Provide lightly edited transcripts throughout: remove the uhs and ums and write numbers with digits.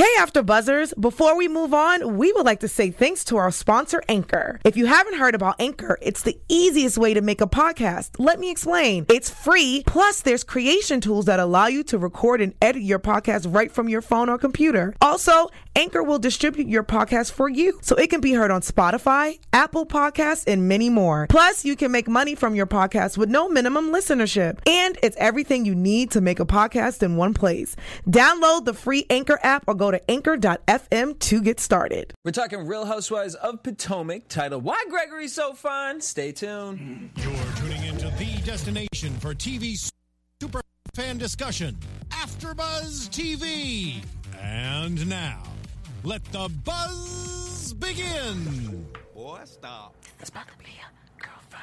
Hey, After Buzzers, before we move on, we would like to say thanks to our sponsor, Anchor. If you haven't heard about Anchor, it's the easiest way to make a podcast. Let me explain. It's free, plus there's creation tools that allow you to record and edit your podcast right from your phone or computer. Also, Anchor will distribute your podcast for you, so it can be heard on Spotify, Apple Podcasts, and many more. Plus, you can make money from your podcast with no minimum listenership. And it's everything you need to make a podcast in one place. Download the free Anchor app or go to anchor.fm to get started. We're talking Real Housewives of Potomac, titled Why Gregory's So Fun. Stay tuned. You're tuning into the destination for TV super fan discussion, AfterBuzz TV. And now, let the buzz begin. Boy, stop. It's about to be a girl fight.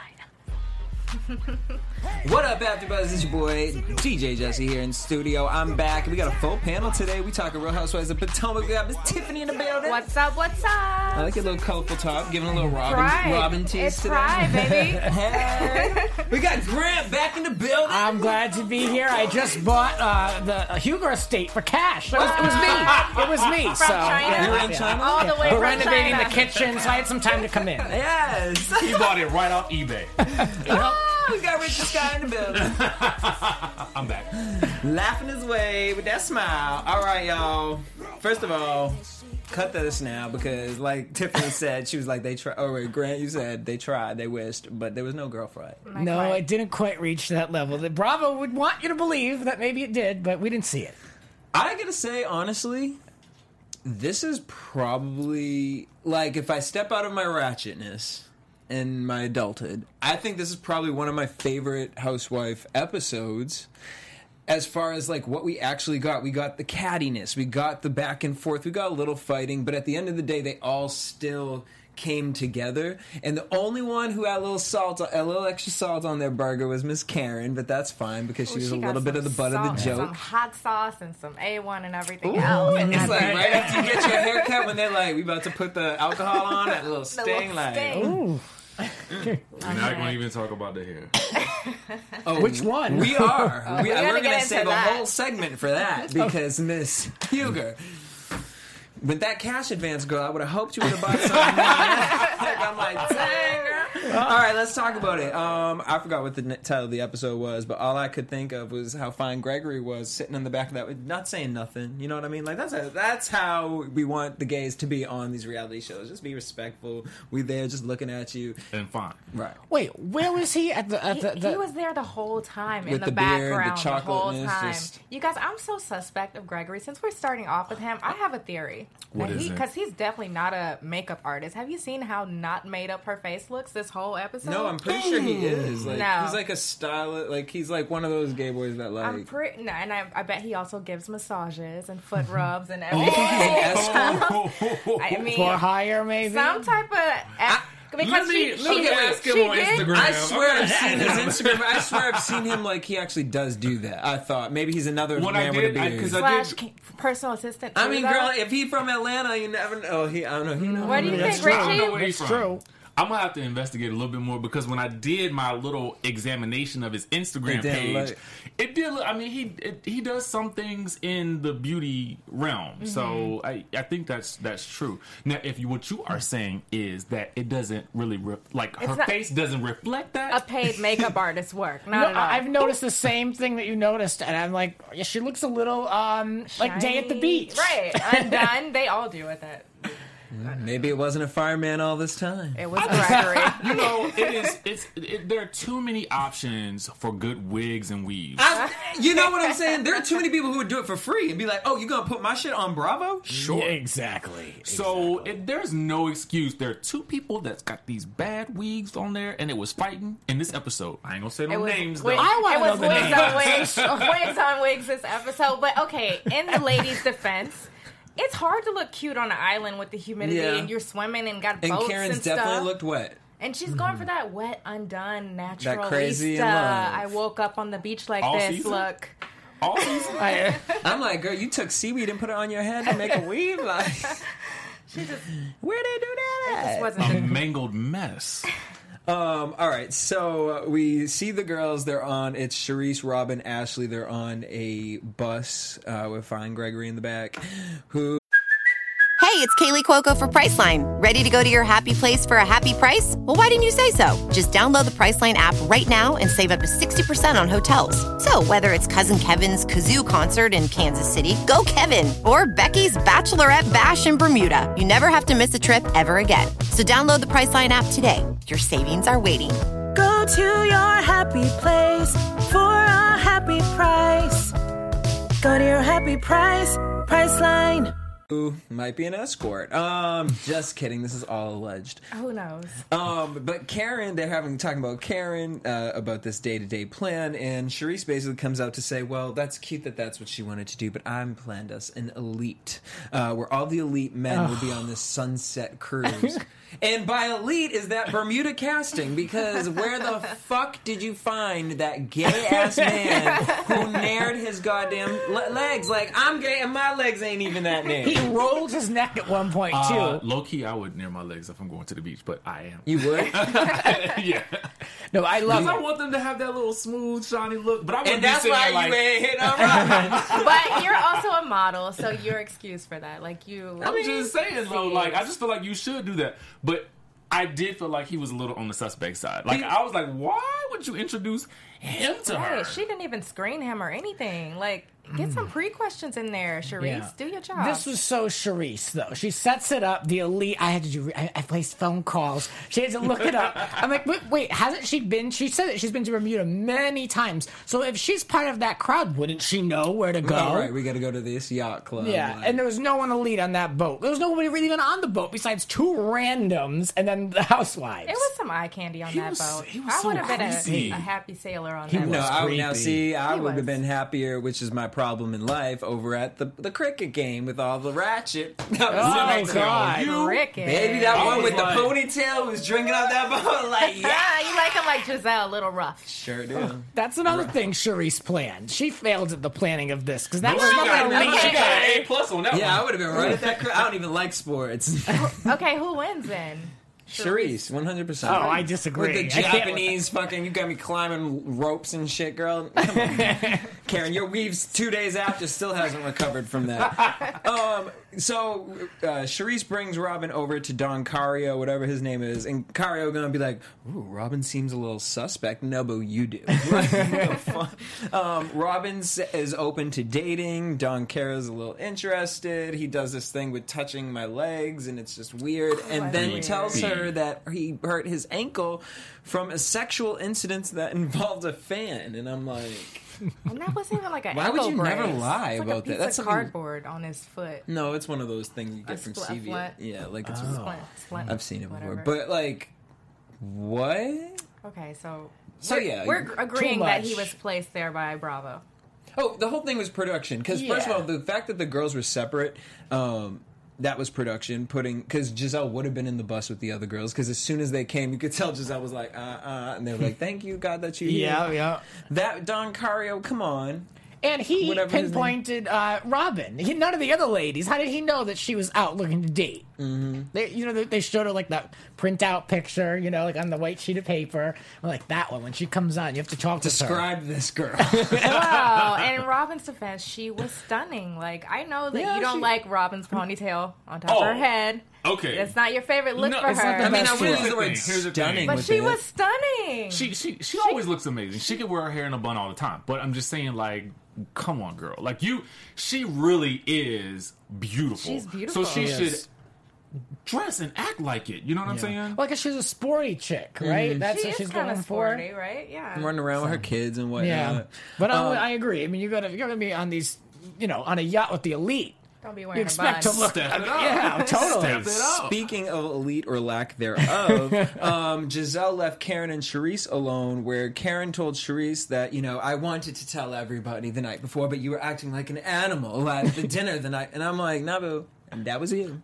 What up, AfterBuzz? It's your boy DJ Jesse here in studio. I'm back. We got a full panel today. We talking Real Housewives of Potomac. We got Miss Tiffany in the building. What's up? What's up? I like your little colorful top, giving a little Robin tease it's today. Pride, baby. Hey. We got Grant back in the building. I'm glad to be here. I just bought the Hugo estate for cash. It was me. From so China? yeah, You were in China? All the way We're from renovating China. the kitchen, so I had some time to come in. Yes. He bought it right off eBay. Oh, we got Richard Scott in the building. I'm back. Laughing his way with that smile. All right, y'all. First of all, cut this now because, like Tiffany said, she was like, they tried. Oh, wait, Grant, you said they tried, they wished, but there was no girl fight. No, it didn't quite reach that level. The Bravo would want you to believe that maybe it did, but we didn't see it. I gotta say, honestly, this is probably, like, if I step out of my ratchetness in my adulthood, I think this is probably one of my favorite housewife episodes. As far as like what we actually got, we got the cattiness, we got the back and forth, we got a little fighting, but at the end of the day, they all still came together. And the only one who had a little extra salt on their burger was Miss Karen, but that's fine because she was a little bit of the butt of the joke. Some hot sauce and some A1 and everything Ooh, else. it's like right after you get your haircut when they're like, we about to put the alcohol on, that little sting, Ooh. We're not going to even talk about the hair. Oh, Which one? We are. we're We're gonna going get to save into a that. whole segment for that because Miss Huger, with that cash advance, girl, I would have hoped you would have bought something. I'm like, dang, girl. All right, let's talk about it. I forgot what the title of the episode was, but all I could think of was how fine Gregory was sitting in the back of that, not saying nothing. You know what I mean? Like that's how we want the gays to be on these reality shows. Just be respectful. We there, just looking at you. And fine. Right. Wait, where was he at the? He was there the whole time in With the the beer, the background the whole chocolateness, time. just- You guys, I'm so suspect of Gregory. Since we're starting off with him, I have a theory. What is it? Because he's definitely not a makeup artist. Have you seen how not made up her face looks this whole episode? No, I'm pretty sure he is. Like, No. he's like a stylist. Like, he's like one of those gay boys that like. I'm pretty, no, and I bet he also gives massages and foot rubs and You everything. think he's an escort? I mean, for hire, maybe. some type of. Because Let me ask him on Instagram. I swear I've seen his Instagram. I swear I've seen him like he actually does do that. I thought maybe he's another When man I with a did, beard. because I slash did. personal assistant. I too, mean, though. girl, if he from Atlanta, you never know. I don't know. He knows. What do you That's think, true. I don't know Richie? where he's It's from. true. I'm gonna have to investigate a little bit more because when I did my little examination of his Instagram It didn't page, look- it did. Look, I mean, he does some things in the beauty realm, so I think that's true. Now, if what you are saying is that it doesn't really like her It's not- face doesn't reflect that. A paid makeup artist work. Not No, at all. I've noticed the same thing that you noticed, and I'm like, yeah, she looks a little like Day at the Shiny. Beach. Right. Undone. They all do with it. Maybe it wasn't a fireman all this time. It was Gregory. You know, there are too many options for good wigs and weaves. You know what I'm saying? There are too many people who would do it for free and be like, "Oh, you gonna put my shit on Bravo?" Sure. Yeah, exactly. So there's no excuse. There are two people that's got these bad wigs on there, and it was fighting in this episode. I ain't gonna say It no was names wig- though. I wanna it was know the wigs names. on wigs, wigs on wigs this episode. But okay, in the ladies' defense, it's hard to look cute on an island with the humidity Yeah. and you're swimming and got And boats Karen's and definitely stuff. looked wet. And she's going for that wet, undone, natural. crazy in love. I woke up on the beach like All this. season? Look. All season. I'm like, girl, you took seaweed and put it on your head to make a weave? Like, She just, where they do that just at? wasn't. A mangled mess. All right, so we see the girls. They're on. It's Charisse, Robin, Ashley. They're on a bus with Fine Gregory in the back. Who Hey, it's Kaylee Cuoco for Priceline. Ready to go to your happy place for a happy price? Well, why didn't you say so? Just download the Priceline app right now and save up to 60% on hotels. So whether it's Cousin Kevin's Kazoo Concert in Kansas City, go Kevin, or Becky's Bachelorette Bash in Bermuda, you never have to miss a trip ever again. So download the Priceline app today. Your savings are waiting. Go to your happy place for a happy price. Go to your happy price, Priceline. Who might be an escort. Just kidding. This is all alleged. Who knows? But Karen, they're talking about Karen, about this day-to-day plan, and Charisse basically comes out to say, well, that's cute that that's what she wanted to do, but I'm planned us an elite, where all the elite men will be on this sunset cruise. And by elite is that Bermuda casting, because where the fuck did you find that gay-ass man who nared his goddamn legs? Like, I'm gay and my legs ain't even that nared. He rolled his neck at one point, too. Low-key, I would near my legs if I'm going to the beach, but I am. You would? Yeah. No, I love Because it. I want them to have that little smooth, shiny look, but I wouldn't And be that's sitting why there like... you ain't hitting on Robin. But you're also a model, so you're excused for that. Like, you... I'm just saying, though, like, I just feel like you should do that. But I did feel like he was a little on the suspect side. Like, I was like, why would you introduce him to her? Right, she didn't even screen him or anything. Like, get some pre-questions in there, Charisse. Yeah. Do your job. This was so Charisse, though. She sets it up. The elite. I placed phone calls. She had to look it up. I'm like, wait, hasn't she been? She said that she's been to Bermuda many times. So if she's part of that crowd, wouldn't she know where to go? All right, we got to go to this yacht club. Yeah, and there was no one elite on that boat. There was nobody really even on the boat besides two randoms and then the housewives. It was some eye candy on that boat. he was I so would have been crazy. a happy sailor on He that was boat. I creepy. would was. have been happier, which is my problem in life, over at the cricket game with all the ratchet. Oh, God. Cricket. Baby, that I one was with like- the ponytail who was drinking out that boat, like, yeah. Yeah, you like him like Giselle, a little rough. Sure do. That's another thing Charisse planned. She failed at the planning of this because that No, was she not got, going to she lead. got an A+ on that one. Yeah, I would have been right at that. I don't even like sports. Okay, who wins then? Charisse, 100%. Oh, I disagree. With the I can't- Japanese fucking, you got me climbing ropes and shit, girl. Come on. Karen, your weave's 2 days after still hasn't recovered from that. So Charisse brings Robin over to Don Cario, whatever his name is, and Cario gonna be like, "Ooh, Robin seems a little suspect." No, but you do. Robin is open to dating. Don Cario's a little interested. He does this thing with touching my legs, and it's just weird. And then weird. tells her that he hurt his ankle from a sexual incident that involved a fan, and I'm like. And that wasn't even like an Why would ankle you never brace. lie It's like about a that? piece That's of something- cardboard on his foot. No, it's one of those things you get A from spl- a CVS. splint? Yeah, like it's. Splint. I've seen it before, Whatever. but like, what? Okay, so So, yeah, we're agreeing that he much. was placed there by Bravo. Oh, the whole thing was production. Because first of Yeah. all, the fact that the girls were separate, that was production. Because Giselle would have been in the bus with the other girls. Because as soon as they came, you could tell Giselle was like, and they were like, "Thank you, God, that you." Yeah, yeah. That Don Cario, come on. And he Whatever his name- pinpointed Robin. None of the other ladies. How did he know that she was out looking to date? Mm-hmm. They showed her like that printout picture, like on the white sheet of paper. I'm like that one. When she comes on, you have to talk to her. Describe this girl. Wow. And in Robin's defense, she was stunning. Like, I know that Yeah, you don't she- like Robin's ponytail on top of her head. Okay. That's not your favorite look No, for it's not her. the I mean, I That's wouldn't true. use the word Here's the thing. stunning. But with she it. was stunning. She always looks amazing. She could wear her hair in a bun all the time. But I'm just saying, like, come on, girl. Like, she really is beautiful. She's beautiful. So she She should is. dress and act like it. You know what I'm saying? Well, because she's a sporty chick, right? That's she what is she's kind going of for. sporty, right? Yeah. running around with her kids and whatnot. Yeah, but I agree. I mean, you're gonna be on these, on a yacht with the elite. Don't be You wearing expect a to bun. look. Step it up. Yeah, totally. Step it up. Speaking of elite or lack thereof, Giselle left Karen and Charisse alone, where Karen told Charisse that, I wanted to tell everybody the night before, but you were acting like an animal at the dinner the night. And I'm like, Nabu, that was you.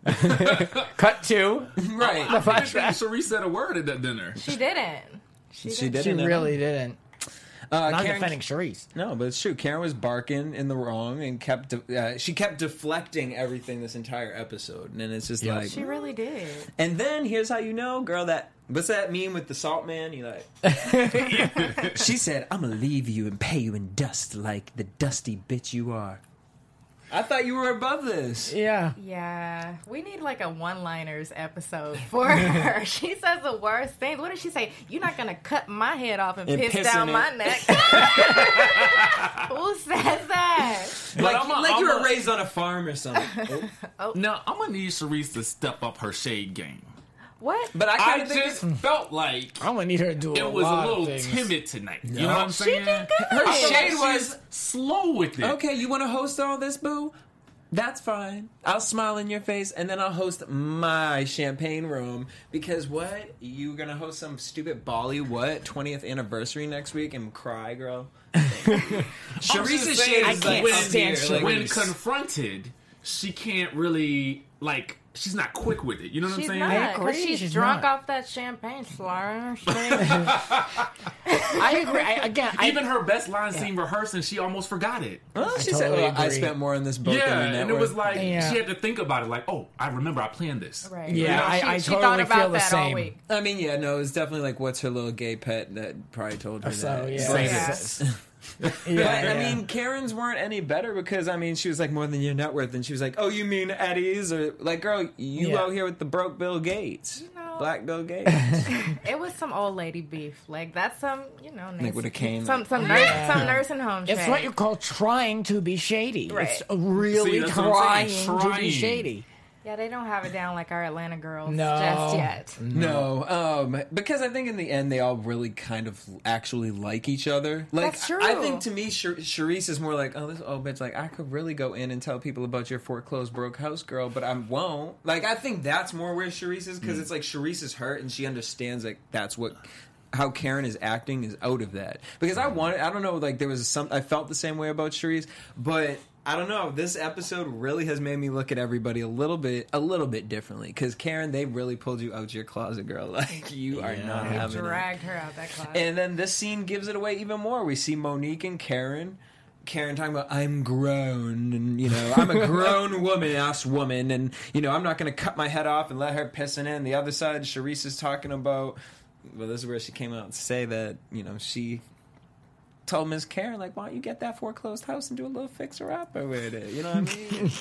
Cut to Right. I didn't think Cherise said a word at that dinner. She didn't. She She didn't. really didn't. Not Karen, defending Charisse. No, but it's true. Karen was barking in the wrong and she kept deflecting everything this entire episode. And it's just like... She really did. And then here's how you know, girl, what's that meme with the salt man? You like... She said, I'm going to leave you and pay you in dust like the dusty bitch you are. I thought you were above this. Yeah. Yeah, we need like a one-liners episode for her. She says the worst things. What did she say? You're not gonna cut my head off and piss down my neck. Who says that? Like you were raised on a farm or something. Now, I'm gonna need Sharice to step up her shade game. What? But I I kind of think just felt like I'm gonna need her to do it was a little timid tonight. You know what I'm saying? She did good. her I feel shade like was she's slow with it. okay. You want to host all this, boo? That's fine. I'll smile in your face, and then I'll host my champagne room. Because what? You gonna host some stupid Bali 20th anniversary next week and cry, girl? Sharice's shade is like can't up stand here, Sharice. When confronted, she can't really she's not quick with it. You know what She's I'm saying? not, because agree, she's she's drunk not. off that champagne slur. I agree. Even her best line seemed rehearsed, and she almost forgot it. Well, she totally said, I agree. spent more on this boat Yeah, than the and it was like Yeah. she had to think about it. Like, oh, I remember I planned this. Right. Yeah, I she totally thought about feel the that all same. week. I mean, yeah, no, it's definitely like, what's her little gay pet that probably told her So, that. yeah. But- Yeah. But, I mean, Karen's weren't any better because, I mean, she was like, more than your net worth. And she was like, oh, you mean Eddie's? Or, like, girl, you Yeah. out here with the broke Bill Gates. know. Black Bill Gates. It was some old lady beef. Like that's some, Like with a cane. some some nursing home. It's shade. what you call trying to be shady. Right. It's really See, that's what I'm saying, trying to be trying. shady. Yeah, they don't have it down like our Atlanta girls No. just yet. No, because I think in the end they all really kind of actually like each other. Like, That's true. I think to me, Sharice is more like, oh, this old bitch. Like, I could really go in and tell people about your foreclosed broke house girl, but I won't. Like, I think that's more where Sharice is because it's like Sharice is hurt and she understands like that's what. How Karen is acting is out of that because I don't know, like there was I felt the same way about Sharice, but I don't know. This episode really has made me look at everybody a little bit differently. Because Karen, they really pulled you out your closet, girl. Like you are not having it. Dragged her out that closet. And then this scene gives it away even more. We see Monique and Karen talking about I'm grown, and I'm a grown ass woman, and I'm not going to cut my head off and let her pissing in. The other side, Sharice is talking about. Well, this is where she came out to say that she told Miss Karen, like, why don't you get that foreclosed house and do a little fixer-upper with it? You know what I mean?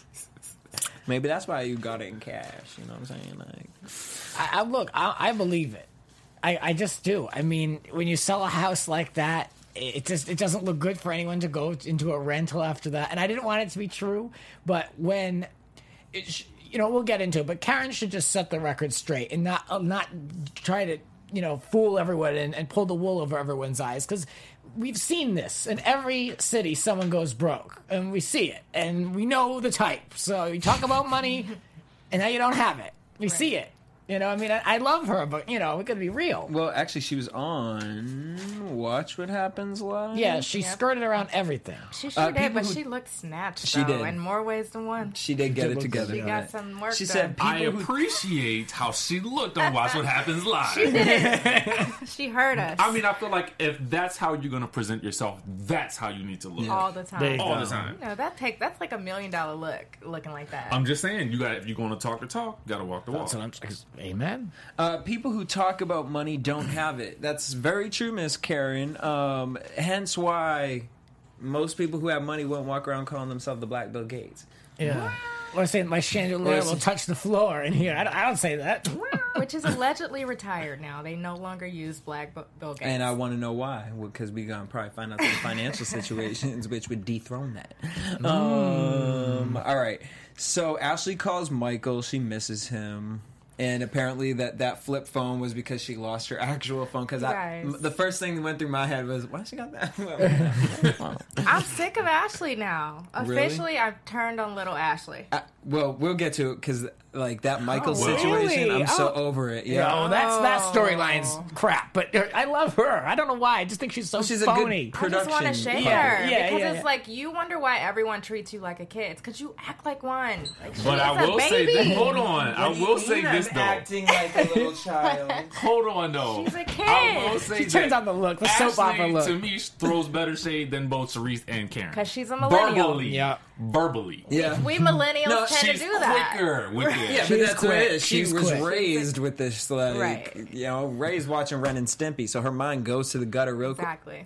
Maybe that's why you got it in cash. You know what I'm saying? Like, I believe it. I just do. I mean, when you sell a house like that, it doesn't look good for anyone to go into a rental after that. And I didn't want it to be true, but when we'll get into it. But Karen should just set the record straight and not try to fool everyone and pull the wool over everyone's eyes, because we've seen this in every city. Someone goes broke, and we see it, and we know the type. So you talk about money, and now you don't have it. We see it. I mean, I love her, but we gotta be real. well, actually, she was on Watch What Happens Live. Yeah, she skirted around everything. She sure did, people but who- she looked snatched. She though, did. in more ways than one. She did get it together. She on got it. some work She done. said, I people who appreciate how she looked on Watch What Happens Live. She heard us. I mean, I feel like if that's how you're going to present yourself, that's how you need to look. all the time. There you All go. the time. That's like $1 million look, looking like that. I'm just saying, if you're going to talk the talk, you got to walk the walk. So amen. people who talk about money don't have it. That's very true, Miss Karen. Hence why most people who have money won't walk around calling themselves the Black Bill Gates. Yeah. Or saying my chandelier will touch the floor in here. I don't say that. Which is allegedly retired now. They no longer use Black Bill Gates. And I want to know why. Because we're going to probably find out some financial situations which would dethrone that. All right. So Ashley calls Michael. She misses him. And apparently that flip phone was because she lost her actual phone. Because Guys. the first thing that went through my head was, why she got that? I'm sick of Ashley now. Really? Officially, I've turned on little Ashley. Well, we'll get to it because like that Michael really? situation, I'm so Oh. over it. Yeah. No, that storyline's crap. But I love her. I don't know why. I just think she's so She's a phony. good I just want to production shake couple. her Yeah, because yeah, it's yeah. like you wonder why everyone treats you like a kid. It's because you act like one. Like, she But is I a will say baby. this. Hold on. I will say this, though. Acting like a little child. Hold on, though. She's a kid. I will say She turns that on the look, the soap opera Ashley, look. to me, throws better shade than both Cerise and Karen. Because she's a millennial. Verbally. Yeah. Verbally. Yeah. We millennials No, tend to She's do that. quicker with it. Yeah, She but is that's what it quick. is. She She's was quick. raised with this, like, Right. raised watching Ren and Stimpy, so her mind goes to the gutter real quick. Exactly.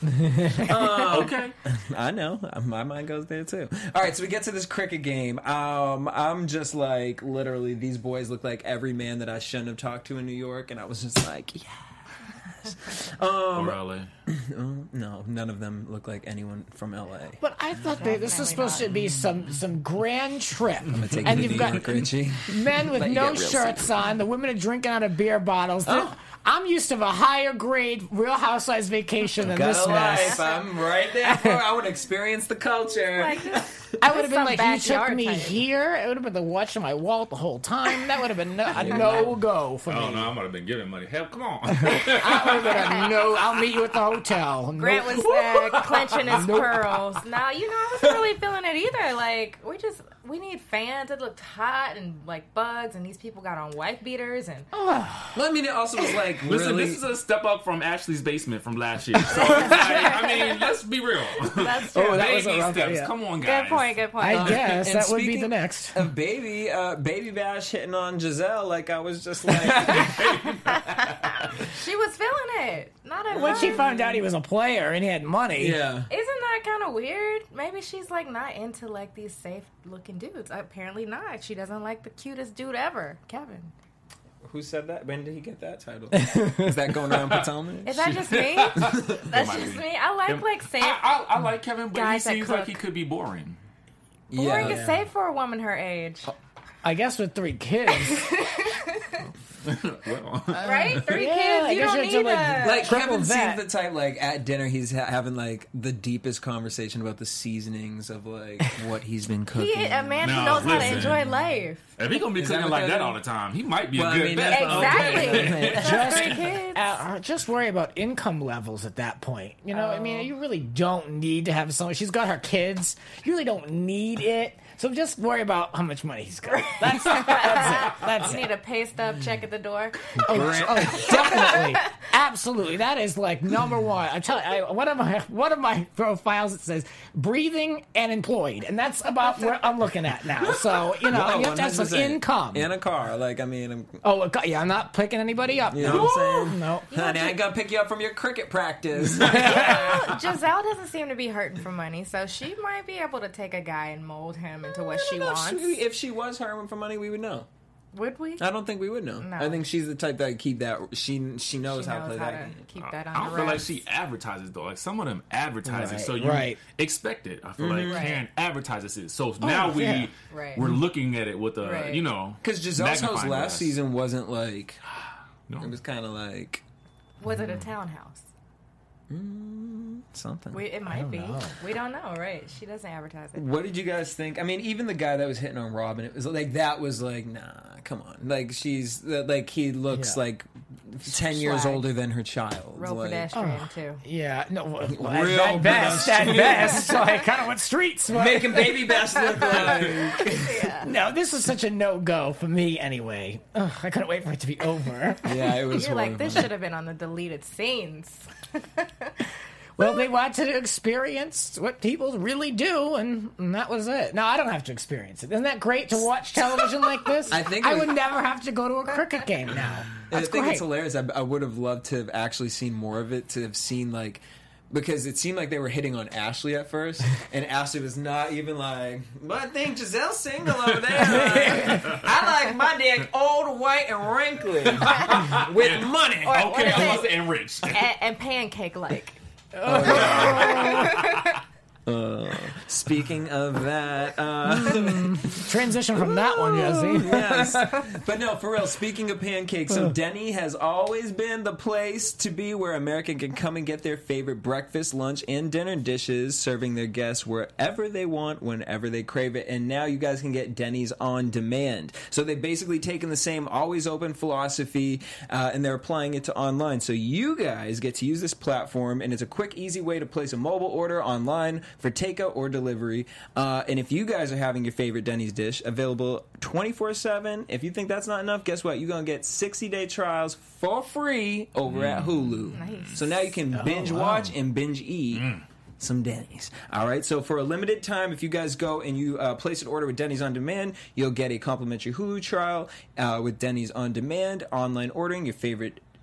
Okay. I know. My mind goes there too. All right, so we get to this cricket game. I'm just like, literally, these boys look like every man that I shouldn't have talked to in New York, and I was just like, yes. Or LA. No, none of them look like anyone from LA. But I thought this was supposed to be some grand trip. I'm gonna take and you to you've New got York, Richie. men with Let you no get real shirts on. The women are drinking out of beer bottles. Oh. I'm used to a higher grade Real Housewives vacation than Got this a mess. life. I'm right there for it. I would experience the culture. Like this. I would have been some like, you took backyard me type. here. It would have been the watch on my wall the whole time. That would have been a no-go for me. Oh, no, I might have been giving money. Hell, come on. I would have been a no. I'll meet you at the hotel. Grant was clenching his pearls. Nah, you know, I wasn't really feeling it either. Like, we need fans. It looked hot and like bugs, and these people got on wife beaters and. Well, I mean, it also was like, Listen, really. this is a step up from Ashley's basement from last year. So, it's like, I mean, let's be real. That's true. that was Baby a rough- steps. yeah. Come on, guys. Good point. I guess And that would be speaking the next. of Baby Bash hitting on Giselle, like I was just like, She was feeling it. Not at When she first. found out he was a player and he had money. yeah. Isn't that kind of weird? Maybe she's like not into like these safe looking dudes. Apparently not. She doesn't like the cutest dude ever, Kevin. Who said that? When did he get that title? Is that going around Potomac? Is that just me? That's might just be. me. I like safe. I like Kevin, but he Guys that seems like cook. he could be boring. Boring is safe for a woman her age, I guess with 3 kids. Well, right? 3 yeah, kids. I You guess don't you have to, need like, a. Like Triple Kevin vet. seems the type, like at dinner he's having like the deepest conversation about the seasonings of like what he's been cooking. He a man who No, knows how to listen. enjoy life. if he gonna be Is that cooking what like that that is? all the time, he might be Well, a I good mean, bet. Exactly. That's 3 kids. Just worry about income levels at that point. You know, I mean, you really don't need to have someone. She's got her kids. You really don't need it. So just worry about how much money he's got. That's it. That's You it. need a pay stub check at the door. Oh, definitely, absolutely. That is like number one. I tell you, one of my profiles, it says breathing and employed, and that's about where I'm looking at now. So you know, Oh, you have to have some 100%. income. in a car. Like I mean, Yeah, I'm not picking anybody up. you know what I'm saying? No. Honey, I ain't gonna pick you up from your cricket practice. Giselle doesn't seem to be hurting for money, so she might be able to take a guy and mold him into what she wants. If she was hurting for money, we would know. Would we? I don't think we would know. No. I think she's the type that keep that. She knows She how to knows play how that to game. keep that on I don't the feel like rest. she advertises though. Like some of them advertise it, Right, so you right. expect it. I feel like Right. Karen advertises it, so now yeah. Right. we're looking at it with a Right. you know Because Giselle's house magnifying last glass. season wasn't like. No. It was kind of like Was it a townhouse? something. It might be. We don't know, right? She doesn't advertise it. What did you guys think? I mean, even the guy that was hitting on Robin, it was like that was like, nah, come on. Like she's like he looks Yeah. like 10 years Swag. older than her child. Real like, pedestrian too. Yeah, no. Well, Real at best, like kind of what streets. But, making Baby Bash look like. no, this is such a no-go for me anyway. Ugh, I couldn't wait for it to be over. Yeah, it was. You're like, this horrible. should have been on the deleted scenes. Well, they wanted to experience what people really do, and that was it. No, I don't have to experience it. Isn't that great to watch television like this? I think I it was- would never have to go to a cricket game now. I That's think great. it's hilarious. I would have loved to have actually seen more of it, to have seen like, because it seemed like they were hitting on Ashley at first, and Ashley was not even like, but I think Giselle's single over there. I like my dick old, white, and wrinkly with money. Or- Okay, What I is was it? enriched. And pancake like. Speaking of that, Transition from that one, Jesse. yes. But no, for real, speaking of pancakes, so Denny has always been the place to be where America can come and get their favorite breakfast, lunch, and dinner dishes, serving their guests wherever they want, whenever they crave it. And now you guys can get Denny's on demand. So they've basically taken the same always open philosophy and they're applying it to online. So you guys get to use this platform, and it's a quick, easy way to place a mobile order online for takeout or delivery. And if you guys are having your favorite Denny's dish available 24/7, if you think that's not enough, guess what? You're going to get 60-day trials for free over at Hulu. Nice. So now you can binge watch and binge eat some Denny's. All right, so for a limited time, if you guys go and you place an order with Denny's On Demand, you'll get a complimentary Hulu trial with Denny's On Demand, online ordering your favorite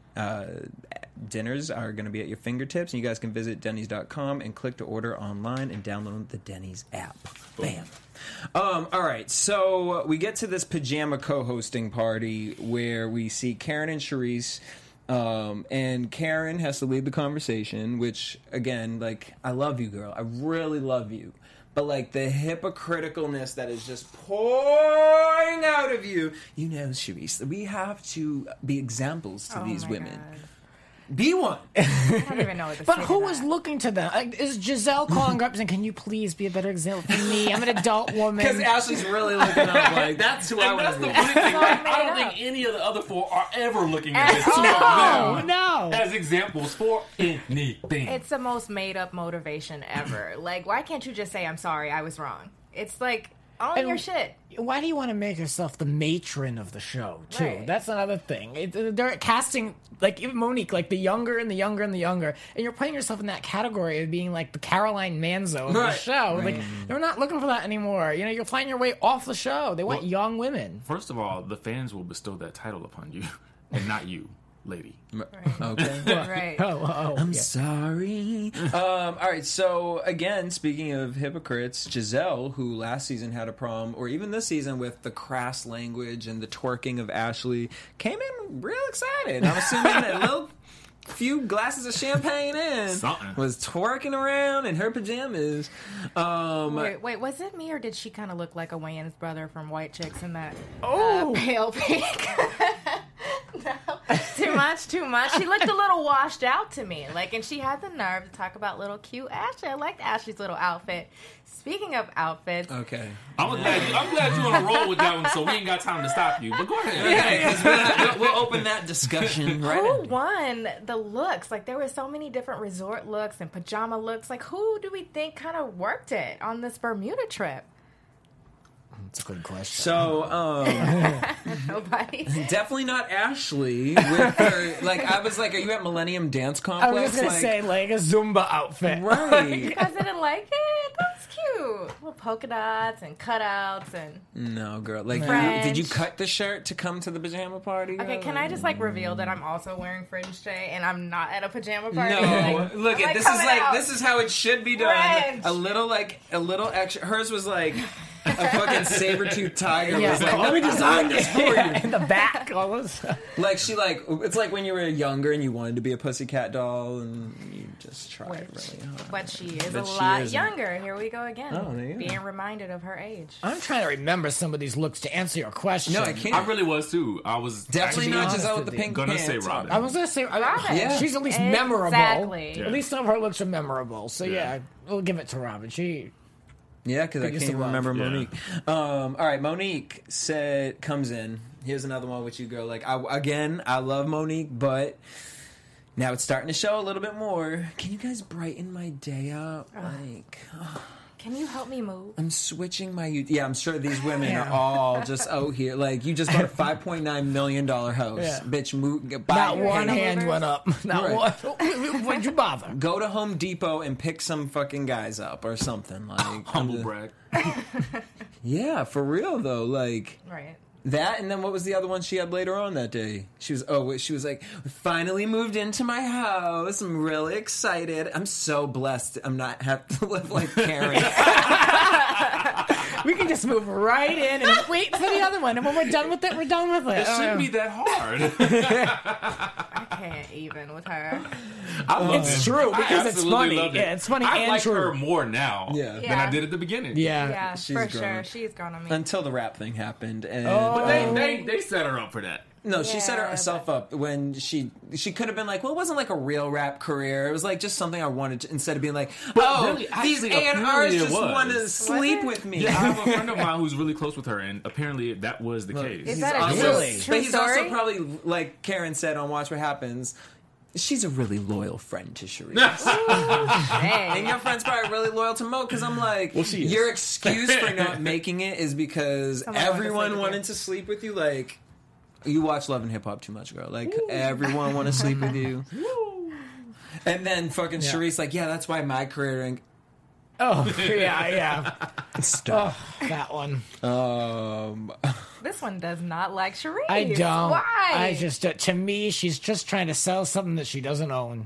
dinners are going to be at your fingertips, and you guys can visit Denny's.com and click to order online and download the Denny's app. Bam. All right, so we get to this pajama co-hosting party where we see Karen and Charisse, and Karen has to lead the conversation, which, again, like, I love you, girl. I really love you. But, like, the hypocriticalness that is just pouring out of you. You know, Charisse, we have to be examples to these women. God. Be one. I don't even know what to But say who to was that. looking to them? Like, is Giselle calling her up and saying, "Can you please be a better example for me? I'm an adult woman." Because Ashley's really looking up like, that's who I And want that's to the be. funny thing. Like, made I don't up. think any of the other four are ever looking at the Oh, two of them no. as examples for anything. It's the most made up motivation ever. Like, why can't you just say, "I'm sorry, I was wrong"? It's like, own your shit. Why do you want to make yourself the matron of the show, too? Right. That's another thing. They're casting, like, even Monique, like, the younger and the younger and the younger, and you're putting yourself in that category of being, like, the Caroline Manzo of the Right. show. Like, they're not looking for that anymore. You know, you're finding your way off the show. They want young women. First of all, the fans will bestow that title upon you, and not you, lady. Okay. Right. I'm sorry. All right, so again, speaking of hypocrites, Giselle, who last season had a problem, or even this season, with the crass language and the twerking of Ashley, came in real excited. I'm assuming a little few glasses of champagne in, Something. was twerking around in her pajamas. Wait, was it me or did she kind of look like a Wayans brother from White Chicks in that pale pink? No, too much. She looked a little washed out to me. Like, and she had the nerve to talk about little cute Ashley. I liked Ashley's little outfit. Speaking of outfits, Okay. I'm glad you're on a roll with that one, so we ain't got time to stop you. But go ahead. Okay, 'cause we'll open that discussion right who now. won the looks? Like, there were so many different resort looks and pajama looks. Like, who do we think kind of worked it on this Bermuda trip? That's a good question. So, Nobody. definitely not Ashley with her, like, I was like, are you at Millennium Dance I Complex? was just going to Like, say, like, a Zumba outfit. right. You guys didn't like it? That's cute. Little polka dots and cutouts and. No, girl. Like, French. did you cut the shirt to come to the pajama party? Okay, girl? can I just like reveal that I'm also wearing Fringe J and I'm not at a pajama party? No, Like, look I'm, at like, this is coming like out. this is how it should be done. French. A little extra. Hers was like a fucking saber-toothed tiger. Yeah. Was like, let me design this for you. In the back. All this. Like she like it's like when you were younger and you wanted to be a pussycat doll and you just tried really hard. But she is But a she lot isn't. younger. Here we go again. Oh, there you go. Being reminded of her age. I'm trying to remember some of these looks to answer your question. No, I can't. I really was too. I was Definitely actually not honest Giselle with with the you. pink Gonna pants. say Robin. I was going to say, Robin. Yeah. she's at least Exactly. memorable. Yeah. At least some of her looks are memorable. So, yeah, we'll give it to Robin. She. Yeah, because I Biggest can't of love. remember Yeah. Monique. All right, Monique comes in. Here's another one with you, girl. Like I love Monique, but now it's starting to show a little bit more. Can you guys brighten my day up? Like, Can you help me move? I'm switching my. Yeah, I'm sure these women are all just out here. Like, you just bought a $5.9 million house, Yeah. bitch. Buy Not your one hand- hand went up. Not Right. one. Would you bother? Go to Home Depot and pick some fucking guys up or something. Like, humble brag. Yeah, for real though. Like. Right. That, and then what was the other one she had later on that day? She was like, finally moved into my house. I'm really excited. I'm so blessed. I'm not have to live like Karen. We can just move right in and wait for the other one. And when we're done with it, we're done with it. It shouldn't be that hard. I can't even with her. I love It's it. true, I because it's absolutely funny. loved it. Yeah, it's funny I and like true. her more now Yeah. than Yeah. I did at the beginning. Yeah. Yeah, she's for grown. sure. She's grown on me. Until the rap thing happened. And, But they set her up for that. no, she set Yeah, herself up when she could have been like, well, it wasn't like a real rap career. It was like just something I wanted to, instead of being like, really, these actually, A&Rs apparently it just was. want to sleep it? with me. Yeah, I have a friend of mine who's really close with her, and apparently that was the case. Is that a also- Really? true But he's also story? probably, like Karen said on Watch What Happens, she's a really loyal friend to Charisse. Dang. And your friend's probably really loyal to Mo, because I'm like, Well, she is. your excuse for not making it is because Someone wanted to sleep everyone with you. wanted to sleep with you. Like, you watch Love and Hip Hop too much, girl. Like, everyone want to sleep with you. And then fucking Charisse, like, yeah, that's why my career and Oh, yeah. stop. That one. This this one does not like Charisse. I don't. Why? I just, to me, she's just trying to sell something that she doesn't own.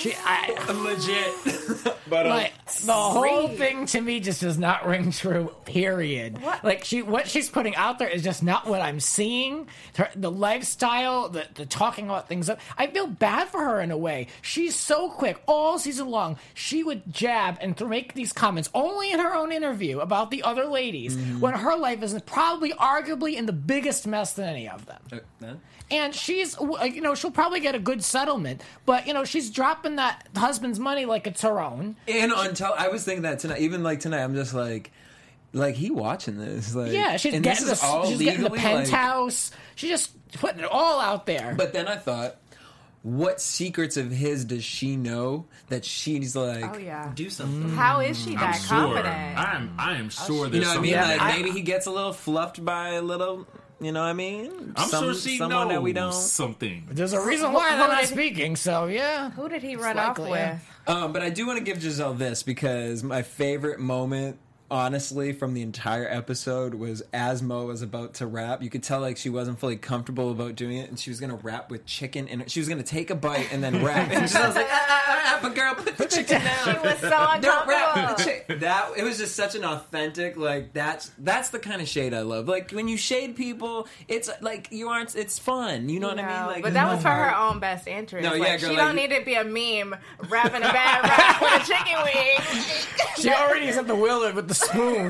Legit. But Like, the whole thing to me just does not ring true, period. What? Like, what she's putting out there is just not what I'm seeing. The lifestyle, the talking about things up. I feel bad for her in a way. She's so quick. All season long, she would jab and make these comments only in her own interview about the other ladies, when her life is probably, arguably, in the biggest mess than any of them. And she's, she'll probably get a good settlement, but, she's dropping that husband's money like it's her own. And I was thinking that tonight, even like tonight, I'm just like he watching this. Like, Yeah, she's and getting this is all she's getting the legally, penthouse. She's just putting it all out there. But then I thought, what secrets of his does she know that she's like, Oh yeah. Do something. How is she that I'm sure. confident? I am sure you there's know what I something. mean? Like maybe he gets a little fluffed by a little, you know what I mean? I'm sure she someone knows that we don't. something. There's a reason why they're not speaking, so yeah. Who did he run off likely, with? yeah. But I do want to give Giselle this because my favorite moment, honestly, from the entire episode was as Mo was about to rap. You could tell like she wasn't fully comfortable about doing it, and she was going to rap with chicken, and she was going to take a bite and then rap. And Giselle's like, but girl, put the chicken down. She was so Don't rap with the uncomfortable. chicken. That it was just such an authentic, like that's the kind of shade I love. Like when you shade people, it's like you aren't. It's fun. You know what I mean? Like, but that was for her own best interest. No, like, yeah, girl, she like- don't need to be a meme rapping a bad rap with a chicken wing. She already is at the Willard with the spoon.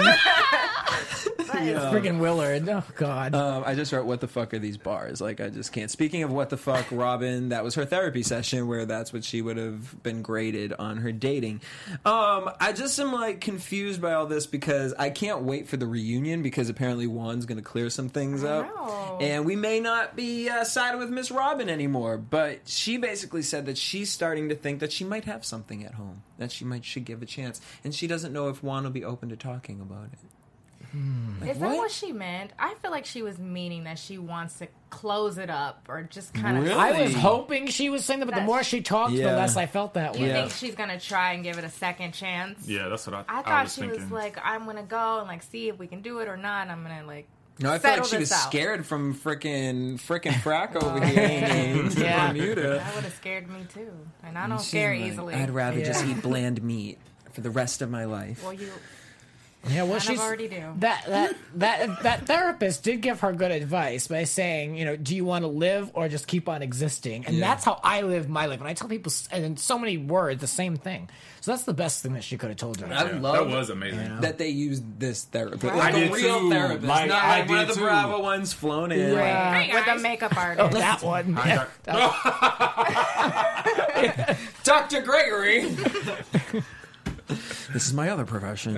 Freaking Willard. Oh, God. I just wrote, what the fuck are these bars? Like, I just can't. Speaking of what the fuck, Robin, that was her therapy session where that's what she would have been graded on her dating. I just am, like, confused by all this because I can't wait for the reunion because apparently Juan's going to clear some things up. know. And we may not be siding with Miss Robin anymore, but she basically said that she's starting to think that she might have something at home, that should give a chance. And she doesn't know if Juan will be open to talking about it. Is that what she meant? I feel like she was meaning that she wants to close it up or just kind of. Really? I was hoping she was saying that, but the more she talked, Yeah. the less I felt that Do you way. think she's gonna try and give it a second chance? Yeah, that's what I I thought was she thinking. was like, I'm gonna go and like see if we can do it or not. I'm gonna like. No, I feel like settle she was this out. scared from frickin' Frack over here in Yeah. Bermuda. That would have scared me too, and I don't She's scare like, easily. I'd rather just Yeah. eat bland meat for the rest of my life. Well, you Yeah, well, kind she's of already do. that therapist did give her good advice by saying, do you want to live or just keep on existing? And Yeah. that's how I live my life. And I tell people in so many words the same thing. So that's the best thing that she could have told her. I Yeah, love that was amazing. that they used this therapist. Right. Like I a did real too. therapist. Like, not I like one of did the too. Bravo ones flown in. Yeah. With a makeup artist. Oh, that one. Dr. Gregory. This is my other profession.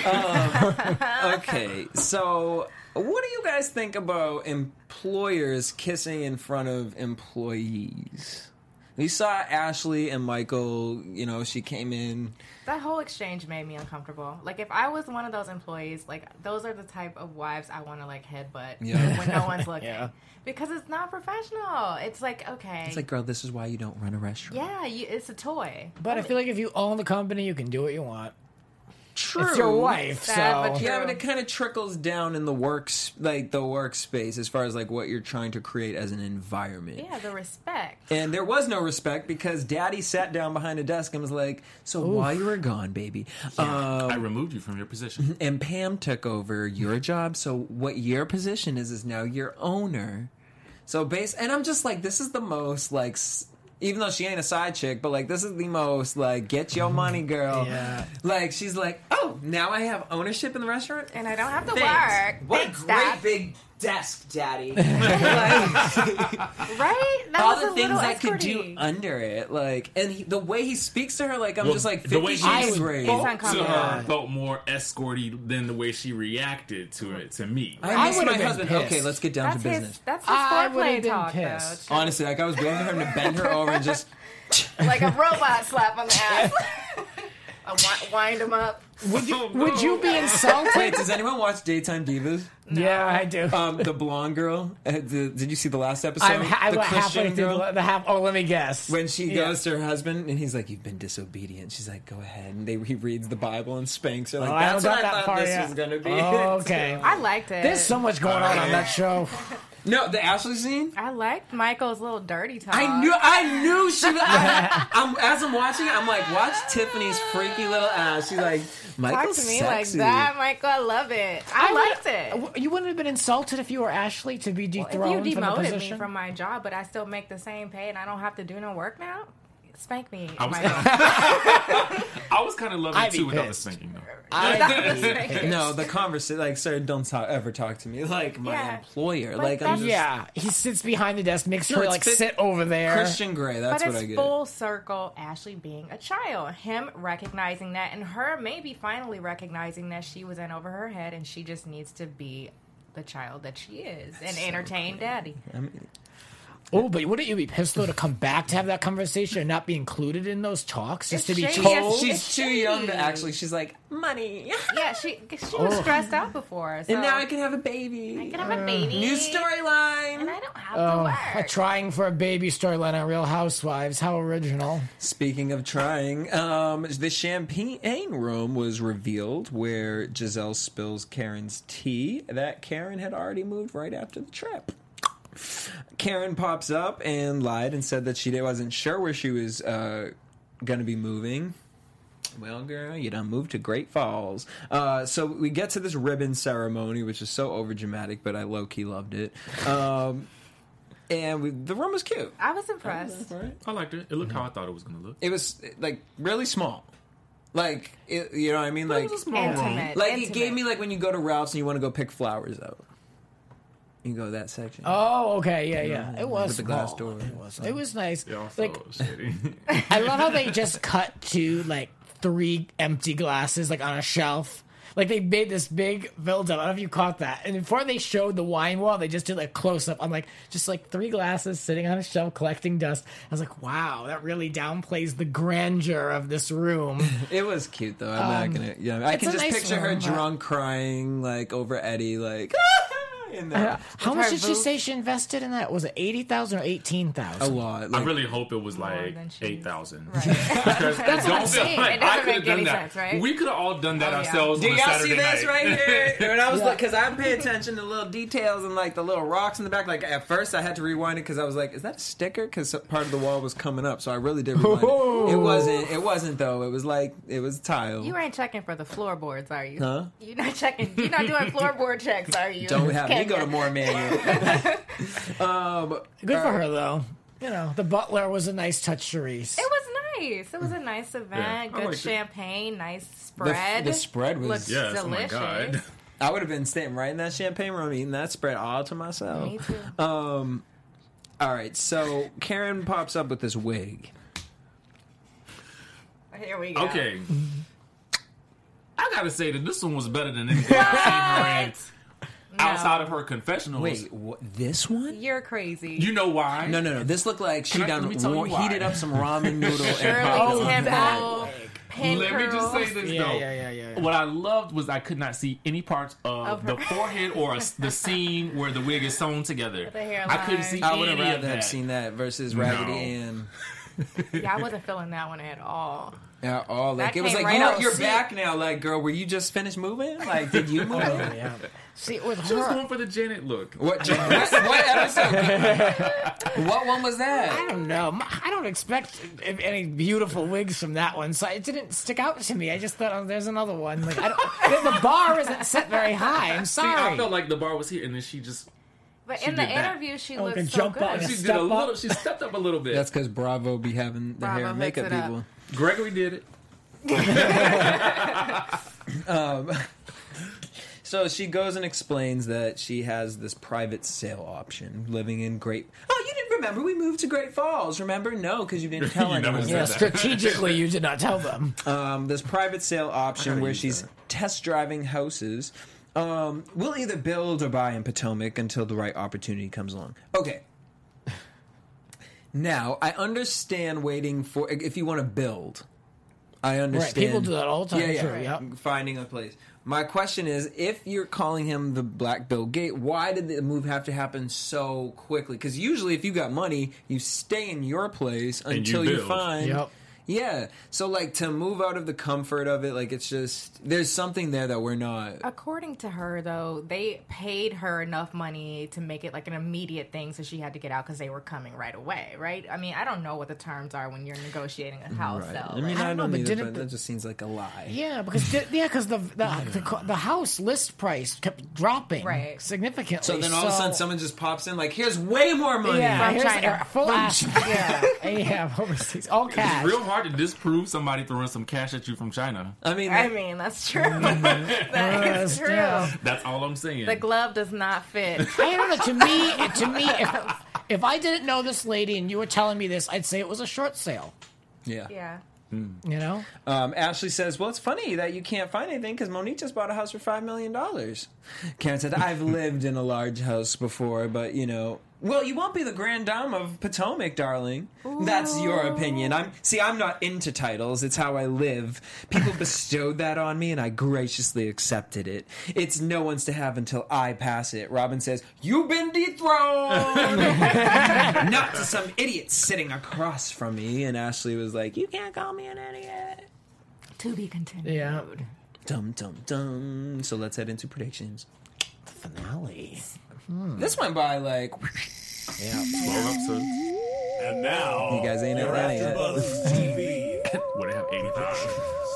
Okay, so what do you guys think about employers kissing in front of employees? We saw Ashley and Michael, she came in. That whole exchange made me uncomfortable. Like, if I was one of those employees, like, those are the type of wives I want to, like, headbutt Yeah. when no one's looking. Yeah. Because it's not professional. It's like, okay. It's like, girl, this is why you don't run a restaurant. yeah, it's a toy. But I feel like if you own the company, you can do what you want. True. It's your wife, Sad, but so... true. Yeah, but it kind of trickles down in the workspace as far as like what you're trying to create as an environment. Yeah, the respect. And there was no respect because Daddy sat down behind a desk and was like, "So while you were gone, baby, I removed you from your position. and Pam took over your job. So what your position is now you're owner. So and I'm just like, this is the most like." Even though she ain't a side chick, but like this is the most like get your money, girl. Yeah. Like she's like, oh, now I have ownership in the restaurant. And I don't have to Thanks. work. What Thanks, a Dad. great big desk, Daddy. Like, Right? That all was the a things little I could escorty. do under it, like, and the way he speaks to her, like I'm Well, just like the 50 way he Shades spoke Grey. to To uncomfortable. her felt more escorty than the way she reacted to it to me. I miss would've my been husband. pissed. Okay, let's get down That's to his, business. that's his I would've foreplay been talk, pissed. though. Honestly, like I was waiting for him to bend her over and just Like a robot slap on the ass. Wind him up. Would you be insulted? Wait, does anyone watch Daytime Divas? Yeah, I do. The blonde girl. Did you see the last episode? I'm the halfway Christian through girl. the half. Oh, let me guess. When she goes to her husband and he's like, "You've been disobedient." She's like, "Go ahead." And he reads the Bible and spanks her. Like, I that's haven't what got I that thought far this yet. was gonna be. Oh, okay. I liked it. There's so much going on that show. No, the Ashley scene. I liked Michael's little dirty talk. I knew she was. As I'm watching it, I'm like, watch Tiffany's freaky little ass. She's like, Michael's Talk to me sexy. like that, Michael. I love it. I liked it. You wouldn't have been insulted if you were Ashley to be dethroned If you from the demoted position? me from my job, but I still make the same pay and I don't have to do no work now, spank me. I was, Michael. I was kind of loving I'd it be too without the pissed. spanking, though. No, the conversation, like, sir, don't ever talk to me like my employer. But Like, I'm just Yeah, he sits behind the desk, makes No, her it's like fit- sit over there. Christian Grey. That's but what I it's get. full circle Ashley being a child, him recognizing that, and her maybe finally recognizing that she was in over her head and she just needs to be the child that she is and entertain daddy. Oh, but wouldn't you be pissed though to come back to have that conversation and not be included in those talks, just It's to be shady. told? It's She's too young to shady. actually. She's like, money. Yeah, she was stressed out before, so And now I can have a baby. I can have a baby. New storyline. And I don't have to work. Trying for a baby storyline on Real Housewives. How original. Speaking of trying, the champagne room was revealed where Giselle spills Karen's tea. That Karen had already moved right after the trip. Karen pops up and lied and said that she wasn't sure where she was going to be moving. Well, girl, you done moved to Great Falls. So we get to this ribbon ceremony, which is so overdramatic, but I low-key loved it. And the room was cute. I was impressed. I liked it. It looked how I thought it was going to look. It was, like, really small. Like, you know what I mean? Like, It was a small room. Intimate. like Intimate. it gave me, like, when you go to Ralph's and you want to go pick flowers out. You go to that section. Oh, okay, yeah. It was With the glass small. door. It was nice. Yeah, Like, so shitty. I love how they just cut to like 3 empty glasses like on a shelf. Like they made this big build up. I don't know if you caught that. And before they showed the wine wall, they just did like close up. I'm like, just like 3 glasses sitting on a shelf collecting dust. I was like, wow, that really downplays the grandeur of this room. It was cute, though. I'm not going to... Yeah, I it's can a just nice picture her room, but- drunk crying, like, over Eddie, like... in there. How With much her did she boots. say she invested in that? Was it 80,000 or 18,000? A lot. I Like, really hope it was like than she- 8,000. Right. Because That's what I'm saying. It doesn't make any that. sense, right? We could have all done that Oh, yeah. ourselves. do on a y'all Saturday see this night. right here? When I was because I pay attention to little details and like the little rocks in the back. Like at first I had to rewind it because I was like, "Is that a sticker?" Because part of the wall was coming up, so I really did rewind it. It wasn't. It wasn't though. It was like it was tile. You ain't checking for the floorboards, are you? Huh? You're not checking. You're not doing floorboard checks, are you? Don't have me Kenya? go to more manual. Good for her, though. You know, the butler was a nice touch, Charisse. It was nice. It was a nice event. I Good liked it. champagne. Nice spread. the spread was- Looks Yes, delicious. oh my God. I would have been standing right in that champagne room eating that spread all to myself. Me too. All right, so Karen pops up with this wig. Here we go. Okay. I gotta say that this one was better than anything I've seen her in outside of her confessionals. Wait, this one? You're crazy. You know why? No. This looked like she Let done me tell you why. heated up some ramen noodle and Shirley popcorn. Temple. Pin Let me just say curls. this Yeah, though. yeah. What I loved was I could not see any parts of the forehead or the scene where the wig is sewn together. The hairline. I couldn't see I would any have of rather that. have seen that versus Raggedy No. Ann. Yeah, I wasn't feeling that one at all. Yeah, all like That it was came like right out. you're See- back now. Like, girl, were you just finished moving? Like, did you move? Yeah. See, with She was her, going for the Janet look. What episode? What one was I that? don't know. I don't expect any beautiful wigs from that one, so it didn't stick out to me. I just thought, oh, there's another one. Like, the bar isn't set very high. I'm See, sorry. I felt like the bar was here, and then she just But She in the did that. interview, she Oh, looked can so jump good. on she Step did a up. little. She stepped up a little bit. That's because Bravo be having the Bravo hair and makeup hooks it up. people. Gregory did it. So she goes and explains that she has this private sale option, living in Great. Oh, you didn't remember? We moved to Great Falls. Remember? No, because you didn't tell You never anyone. said Yeah, that. strategically, you did not tell them. This private sale option gotta where use she's that. test driving houses. We'll either build or buy in Potomac until the right opportunity comes along. Okay. Now, I understand waiting for if you want to build. I understand. Right, people do that all the time. Yeah, Sure, yeah. yep. Finding a place. My question is, if you're calling him the Black Bill Gates, why did the move have to happen so quickly? Because usually if you got money, you stay in your place until you build. find... Yep. Yeah. So, like, to move out of the comfort of it, like, it's just... There's something there that we're not... According to her, though, they paid her enough money to make it like an immediate thing, so she had to get out because they were coming right away, right? I mean, I don't know what the terms are when you're negotiating a house, Right. though. I mean, Like, I don't but either, didn't but the- that just seems like a lie. Yeah, because the house list price kept dropping Right. significantly. So then all of a sudden someone just pops in like, here's way more money. yeah, From here's China. full ass, yeah, overseas, all cash. It's real hard to disprove somebody throwing some cash at you from China. I mean, that's true. That is true. yeah. That's all I'm saying. The glove does not fit. I don't know. To me, if I didn't know this lady and you were telling me this, I'd say it was a short sale. yeah. Yeah. You know, Ashley says, well, it's funny that you can't find anything because Monique just bought a house for $5 million. Karen said, I've lived in a large house before, but, you know... Well, you won't be the Grand Dame of Potomac, darling. That's your opinion. I'm not into titles. It's how I live. People bestowed that on me, and I graciously accepted it. It's no one's to have until I pass it. Robin says, you've been dethroned! Not to some idiot sitting across from me. And Ashley was like, you can't call me an idiot. To be continued. yeah. Dum, dum, dum. So let's head into predictions. Finale. This went by like... Yeah. Roll up, son. And now, You guys ain't in that yet. AfterBuzz TV. Would it have 85?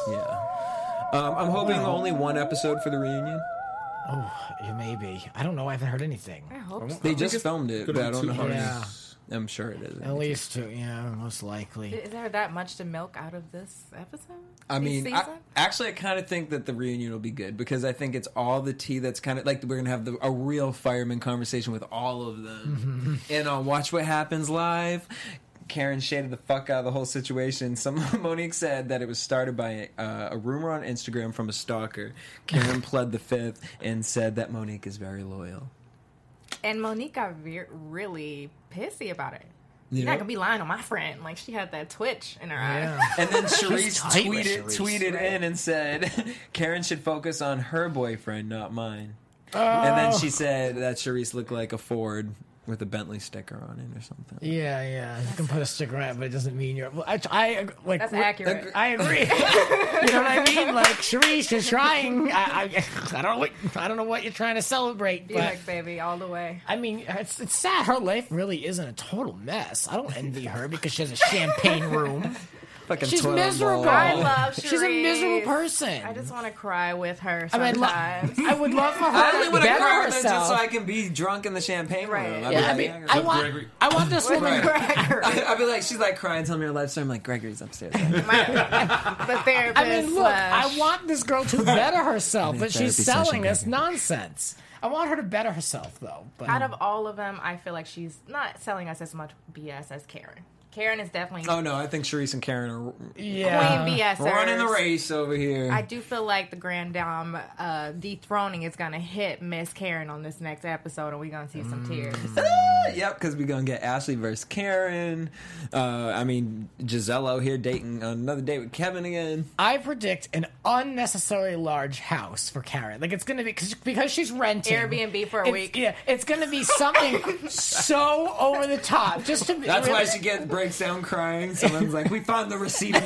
Yeah. I'm hoping only one episode for the reunion. Oh, it may be. I don't know. I haven't heard anything. I hope so. They just filmed it, but I don't know how many. Yeah. I'm sure it is. At least two. Yeah, most likely. Is there that much to milk out of this episode? I This mean, season? I kind of think that the reunion will be good because I think it's all the tea that's kind of like we're going to have a real fireman conversation with all of them. And on Watch What Happens Live, Karen shaded the fuck out of the whole situation. Monique said that it was started by a rumor on Instagram from a stalker. Karen pled the fifth and said that Monique is very loyal. And Monique got really pissy about it. You You're know? not gonna be lying on my friend. Like she had that twitch in her eye. Yeah. And then Charisse She's tight with Charisse. tweeted in and said, Karen should focus on her boyfriend, not mine. And then she said that Charisse looked like a Ford with a Bentley sticker on it or something. Yeah. You can put a sticker on it, but it doesn't mean you're. Well, I like. That's accurate. I agree. You know what I mean? Like Charisse is trying. I don't know what you're trying to celebrate, but Felix, baby, all the way. I mean, it's sad. Her life really isn't a total mess. I don't envy her because she has a champagne room. Fucking She's toilet miserable. bowl. I love Charisse. She's a miserable person. I just want to cry with her I mean, sometimes. I would love for her I only to want to better cry with her herself. just so I can be drunk in the champagne Right. room. Yeah, I mean, I want this woman. I'd be like, she's like crying, telling me her life story. I'm like, Gregory's upstairs. The therapist. I mean, look, I want this girl to better herself, but she's therapy selling session, this Gregory. nonsense. I want her to better herself, though. But out of all of them, I feel like she's not selling us as much BS as Karen. Karen is definitely Oh, no, I think Charisse and Karen are yeah, Queen BS. running the race over here. I do feel like the Grand Dame dethroning is going to hit Miss Karen on this next episode, and we're going to see some tears. Yep, because we're going to get Ashley versus Karen. I mean, Giselle out here dating on another date with Kevin again. I predict an unnecessarily large house for Karen. Like it's going to be because she's renting Airbnb for a week. Yeah, it's going to be something so over the top. Just to That's why she breaks down crying. Someone's like, we found the receipt.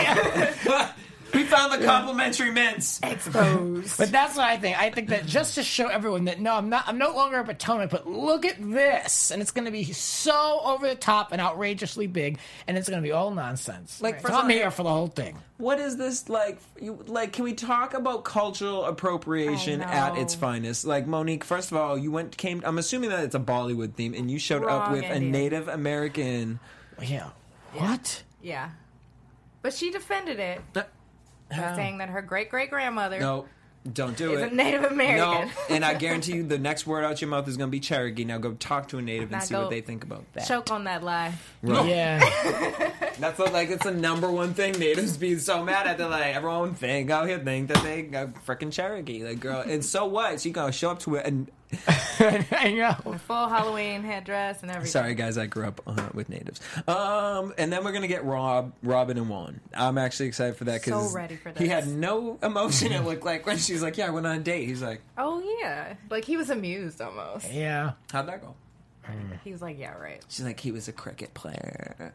We found the complimentary mints. Exposed. But that's what I think. I think that just to show everyone that no, I'm no longer a Potomac, but look at this, and it's going to be so over the top and outrageously big, and it's going to be all nonsense. Like, So I'm here for the whole thing. What is this like? Can we talk about cultural appropriation I know. at its finest? Like, Monique, first of all, came. I'm assuming that it's a Bollywood theme, and you showed up Wrong with a Indian. Native American. Yeah. What? Yeah. But she defended it by saying that her great-great-grandmother No, don't do is it. a Native American. No, and I guarantee you, the next word out your mouth is going to be Cherokee. Now go talk to a Native and Now see go what they think about that. Choke on that lie. Right. Yeah. That's it's the number one thing natives be so mad at. They're like, everyone out here think that they got freaking Cherokee. Like, girl, and so what? She gonna show up to it and I know. A full Halloween headdress and everything. Sorry, guys, I grew up with natives. And then we're gonna get Robin and Juan. I'm actually excited for that because so ready for this. He had no emotion. It looked like when she was like, "Yeah, I went on a date." He's like, "Oh yeah," like he was amused almost. Yeah. How'd that go? He was like, "Yeah, right." She's like, "He was a cricket player."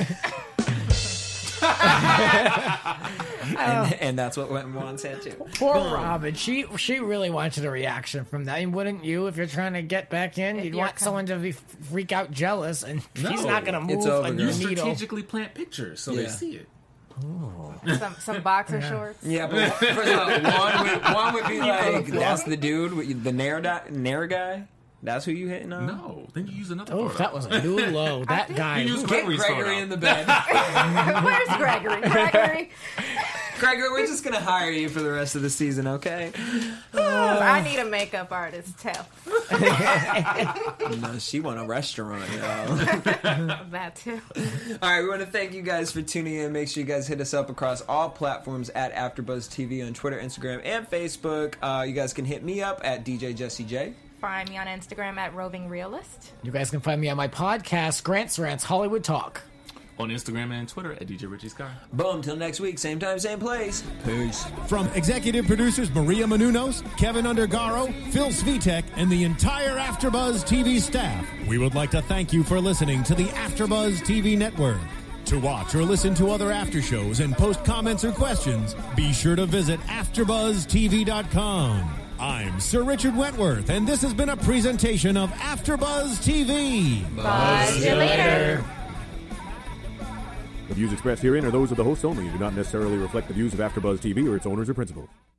and that's what Juan said too. Poor Robin. She really wanted a reaction from that. And wouldn't you, if you're trying to get back in? You'd want someone to freak out jealous, and she's not going to move a You needle. strategically plant pictures so they see it. Some boxer shorts. Yeah, but first of all, one would be like, that's the dude, the Nair guy. That's who you hitting on? No, then you use another. Oh, that was a new low. That guy. You use Get Gregory in the bed. Where's Gregory? Gregory, we're just gonna hire you for the rest of the season, okay? I need a makeup artist. Tell. No, she want a restaurant, yo. That too. All right, we want to thank you guys for tuning in. Make sure you guys hit us up across all platforms at AfterBuzz TV on Twitter, Instagram, and Facebook. You guys can hit me up at DJ Jesse J. Find me on Instagram at Roving Realist. You guys can find me on my podcast, Grant's Rants Hollywood Talk. On Instagram and Twitter at DJ Richie Sky. Boom, till next week, same time, same place. Peace. From executive producers Maria Menounos, Kevin Undergaro, Phil Svitek, and the entire AfterBuzz TV staff, we would like to thank you for listening to the AfterBuzz TV network. To watch or listen to other after shows and post comments or questions, be sure to visit AfterBuzzTV.com. I'm Sir Richard Wentworth, and this has been a presentation of AfterBuzz TV. Buzz you later. The views expressed herein are those of the hosts only and do not necessarily reflect the views of AfterBuzz TV or its owners or principals.